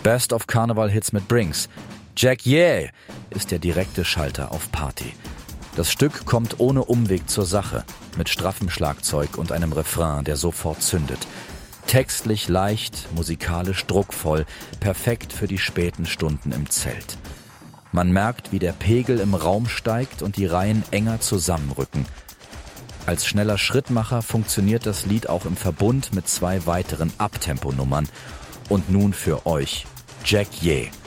Best of Karneval-Hits mit Brings. Jack Yeah ist der direkte Schalter auf Party. Das Stück kommt ohne Umweg zur Sache, mit straffem Schlagzeug und einem Refrain, der sofort zündet. Textlich leicht, musikalisch druckvoll, perfekt für die späten Stunden im Zelt. Man merkt, wie der Pegel im Raum steigt und die Reihen enger zusammenrücken. Als schneller Schrittmacher funktioniert das Lied auch im Verbund mit 2 weiteren Abtempo-Nummern. Und nun für euch, Jack Yeah.